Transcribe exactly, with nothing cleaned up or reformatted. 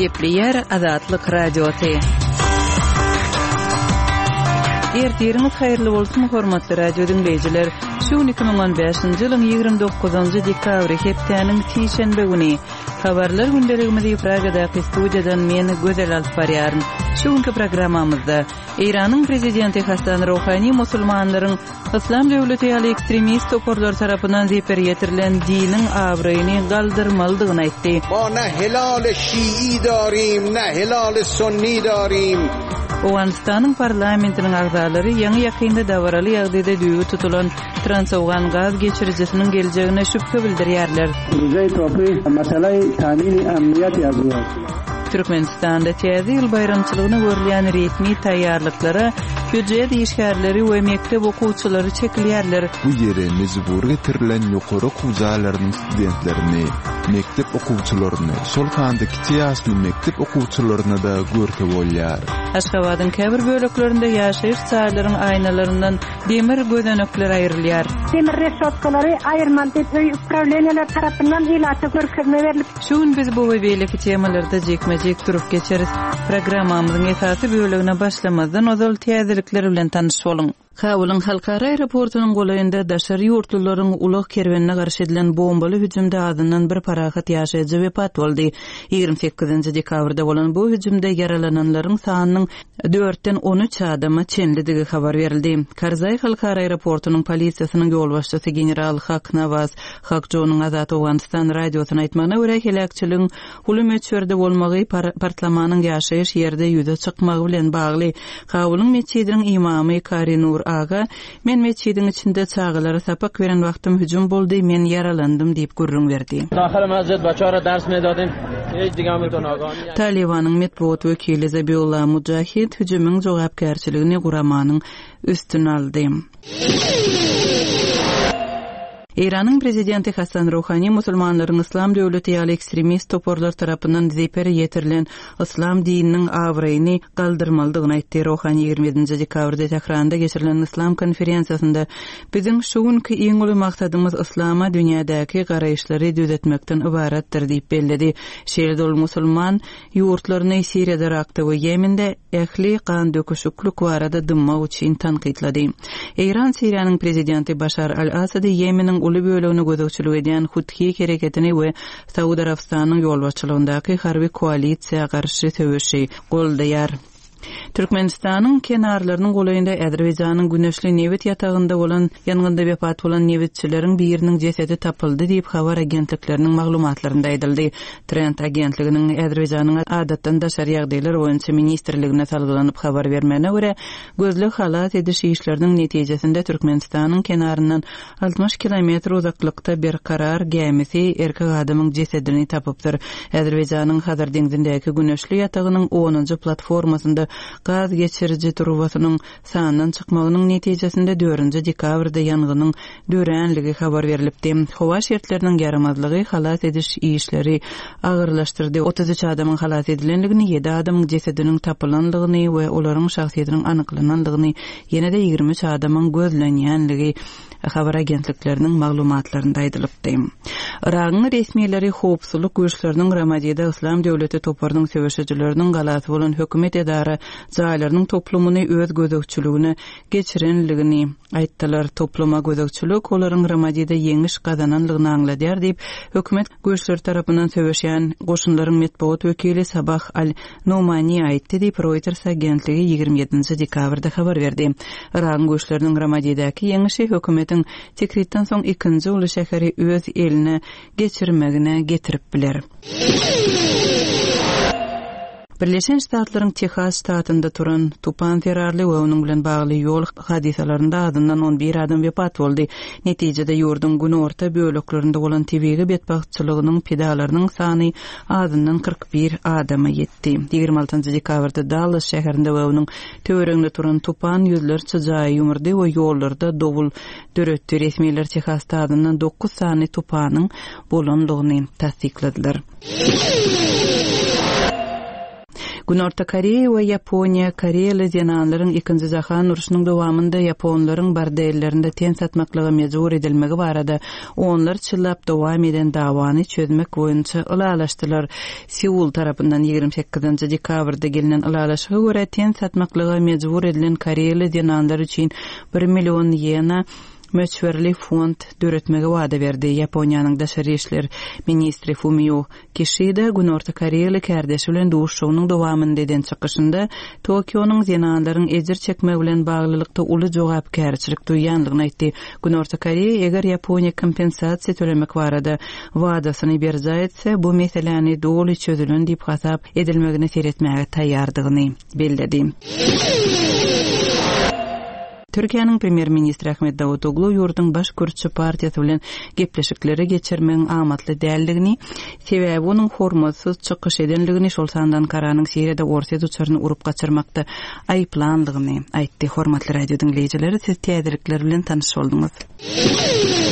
Gepleyer Azatlyk Radioty. Ertiriniz hayırlı bolsun hormatly radio dinleyijiler. Şu iki ming on beşinji ýylyň ýygrimi dokuzynjy dekabry hepdeniň tişenbe güni habarlar gündeligimizi Pragadaky studiýadan men Gözel alyp barýaryn. Şuňky programmamyzda Iranyň prezidenti Hasan Rouhani musulmanlaryň İslam döwleti ýaly ekstremist toporlar tarapyndan zeper ýetirilen diniň awraýyny galdyrmaldygyny aýtdy. Ma ne hilal-i şiî darim, ne hilal-i sunni darim. Owganistanyň parlamentiniň agzalary ýa-ni ýakynda dawraly ýagdaýda düýgü tutulan transowgan gaz geçiricisiniň geljegine şüphe bildirýärler. Rüzey topi meselei tamin-i emniyet ýazylar. Türkmenistanda täze ýyl bayramçylygyna görülýän resmi taýýarlyklara büdjet işgärleri we mektep okuwçylary çekilýärler. Bu ýere mejbur getirilen ýokary okuwçylarynyň studentlerini, mektep okuwçylaryny, şol sandaky ýaşly mektep okuwçylaryna da görke bolýar. Aşgabatyň käbir böleklerinde ýaşaýyş çaýlaryň aýnalarynyň demir gözenekler aýrylýar. Demir reşotkalary aýyrman diýip öý upravleniýalar tarapyndan ýylaty görkezme berilip. Şuň biz bu we beýleki temalarda jekmejek turup geçeriz. Programmamyzyň esasy bölegine başlamazdan ozal täzelikler bilen tanyş boluň. Kabulyň halkara aeroportunyň golaýynda daşary ýurtluklaryň ulag kerwenine garşy edilen bombaly hüjümde adından bir parahat ýaşaýjy wepat boldy. ýygrimi sekizinji dekabrda bolan bu hüjümde yaralananlaryň sanynyň dörtden on üç adamy çenlidigi habar berildi. Karzai halkara aeroportunyň polisiýasynyň ýol başçysy general Hak Nawaz Hakjonyň Azat Owganistan radiosyna aýtmagyna görä helakçylygyň hulymet çörde bolmagy partlamanyň ýaşaýyş ýerde ýüze çykmagy bilen bagly. Kabulyň meçidiniň imamy Karinur Aga, men meçidin içinde çağılara sapak veren wagtym hüjüm boldy, men yaralandym diýip gurrun berdi. Daxil masjid bachara ders medadim. Hiç digam bilen agany. Talibanyň metbuat wekili Zabiullah Mujahid hüjümüň jogapkärçiligini guramanyň üstüne aldy. Iranyň prezidenti Hasan Rouhani musulmanlaryň İslam döwleti ýaly ekstremist toporlar tarapyndan zeper ýetirilen İslam dininiň awraýyny galdyrmaldygyny aýtdy. Rouhani ýygrimi ýedinji dekabrda Tehranda geçirilen İslam konferensiýasynda biziň şuňky iň uly maksadymyz İslama dünýädäki garaýşlary düzetmekden ibaratdyr diýip belledi. Şeýle musulman ýurtlaryny Siriýada, Irakda we Ýemende ähli kan döküşüklük barada dymma üçin tanqidlady. Iran Siriýanyň prezidenti Bashar al-Asad Ýemeniň uly bölegini gözegçilik edýän Huthi hereketini we Saudy Arabistanyň ýolbaşçylygyndaky harby koalisiýa garşy töwüşi goldaýar. Türkmenistanyň kenarlarynyň golaýynda Azerbaýjanyň güneşli newit ýatagynda bolan ýangynda wepat bolan newitçileriň biriniň jesedi tapyldy diýip habar agentlikleriniň maglumatlarynda aýdyldy. Trend agentliginiň Azerbaýjanyň adatdan daşary ýagdaýlar boýunça ministrligine salgylanyp habar bermegine görä, gözle halat ediş işleriniň netijesinde Türkmenistanyň kenaryndan altmış kilometr uzaklykda bir karar gemisi erkek adamyň jesedini tapypdyr. Azerbaýjanyň Hazar deňizindäki güneşli ýatagynyň onunji platformasynda gaz geçirici turubasynyň sanynyň çykmagynyň netijesinde dördünji dekabrda ýangynnyň dörenligi habar berilipdi. Howa şertleriniň ýaramazlygy halat ediş işleri agyrlaşdyrdy. otuz üç adamyň halat edilenligini, ýedi adamyň jesediniň tapylanlygyny we olaryň şahsiýetiniň anyklananlygyny, ýene-de ýygrimi üç adamyň gözlenýänligi habar agentlikleriniň maglumatlarynda aýdylypdy. Iragyň resmiýetleri howpsuzlyk güýçleriniň Ramadiýada İslam döwleti toparynyň söwüşçileriniň galasy bolan hökümet edara jaýlarynyň toplumyny öz gözegçiligine geçirenligini aýtdylar. Topluma gözegçilik olaryň Ramadiýada ýeňiş gazananlygyny aňladýar diýip hökümet güýçleri tarapyndan söwüşýän goşunlaryň metbuat wekili Sabah al-Numani aýtdy diýip Reuters agentligi ýygrimi ýedinji dekabrda habar berdi. Iragyň güýçleriniň Ramadiýadaky ýeňişi hökümetiň tekritden soň ikinji uly şäheri öz eline geçirmegine getirip biler. Birleşen Ştatlaryň Texas ştatynda turan Tupan ferarly we onuň bilen bagly ýol hadisalarynda adından on bir adam wepat boldy. Netijede ýurdun gün orta böleklerinde bolan tebigi betbagtçylygynyň pedalarynyň sany adından kırk bir adama ýetdi. ýygrimi altynjy dekabrda Dallas şäherinde we onuň töwereginde turan Tupan ýüzlerçe jaý ýumurdy we ýollarda dowul döretdi. Resmiýetler Texasda adından dokuz sany Tupanyň bolanlygyny tasdikladiler. Günorta Koreya we Yaponiya Koreýaly ýananlaryň ikinji jahan uruşynyň dowamında Yaponlaryň bar däýellerinde ten satmaklygy mejbur edilmegi barada onlar çyllap dowam eden dawany çözmek boýunça ılalaşdylar. Seul tarapyndan ýygrimi sekizinji dekabrda gelinen ılalaşyga görä ten satmaklygy mejbur edilen Koreýaly ýananlar üçin bir million ýena Möçberli fond döretmege wada berdi. Yaponiýanyň daşary işler ministri Fumio Kishida Günorta Koreýaly kardeşi bilen duşuşynyň dowamynda eden çykyşynda Tokio'nyň zenanlaryň ejir çekmegi bilen baglylykda uly jogapkärçilik duýýanlygyny aýtdy. Günorta Koreýa eger Yaponiýa kompensasiýa tölemek barada wadasyny berse etse bu meseleni doly çözülen diýip hasap edilmegini seretmäge taýýardygyny belledi. Türkiýanyň premier ministri Ahmet Davutoglu ýurduň baş görüşçi partiýasy bilen gepleşikleri geçirmegiň amatly däldigini, sebäbi onuň hormatsyz çykyş edenligini, şol sandan karanyň Siriýada orta uçaryny urup gaçyrmakda aýplandygyny aýtdy. Hormatly radio dinleýijileri, siz täzelikler bilen tanyş bolduňuz.